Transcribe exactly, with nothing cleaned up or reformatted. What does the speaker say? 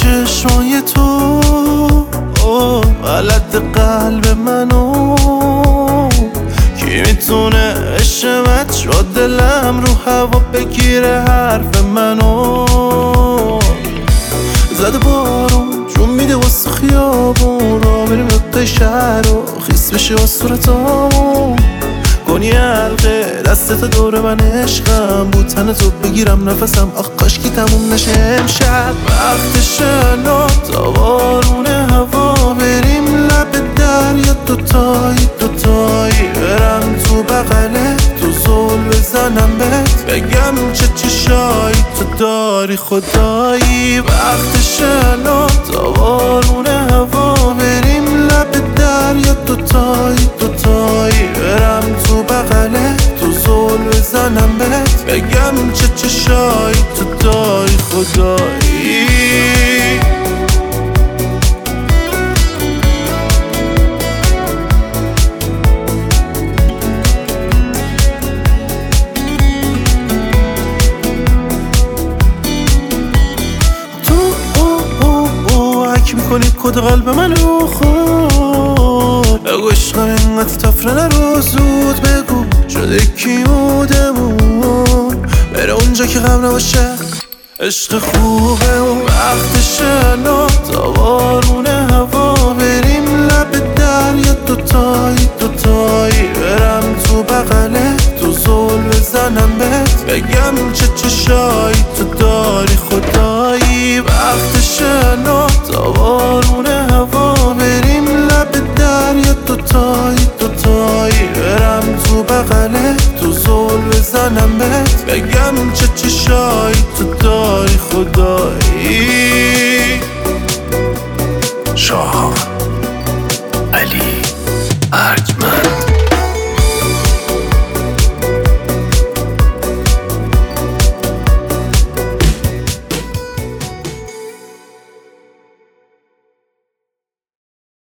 چشمای تو غلط قلب منو، کی میتونه عشقت شد دلم رو هوا بگیره حرف منو. زده بارون جون میده واسه خیابون، را بریم نقطه شهر و خیس بشه و صورتامون. کنی حلقه دستت دور من، عشقم بود تن تو بگیرم نفسم، آخ کاش کی تموم نشه امشب. وقت شنا تا بارون هوا بریم لب دریا، دوتایی دوتایی برم تو بغلت، تو زل بزنم بهت بگم چه چشایی تو داری خدایی. وقت شنا تا بارون هوا بریم لب دریا، دوتایی دوتایی برم تو بغلت، تو زل بزنم بهت بگم چه چشایی تو داری خدایی. میکنی کد قلب منو خود، بگو عشقم اینقدر تفره نرو، زود بگو شده کی بودمون، بره اونجا که غم نباشه عشق خوبه. و وقت شنا تا بارون هوا بریم لب دریا، دوتایی دوتایی برم تو بغلت، تو زل بزنم بهت بگم چه چشایی تو داری خدایی. وقت شنا تا بارون هوا بریم لب دریا، دوتایی دوتایی برم تو بغلت، تو زل بزنم بهت بگم چه چشایی تو داری خدایی. شاهان